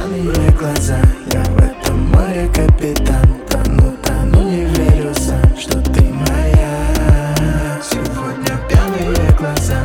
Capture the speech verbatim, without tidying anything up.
пьяные глаза. Я в этом море капитан. Тону, тону, не верю сам, что ты моя. Сегодня пьяные глаза.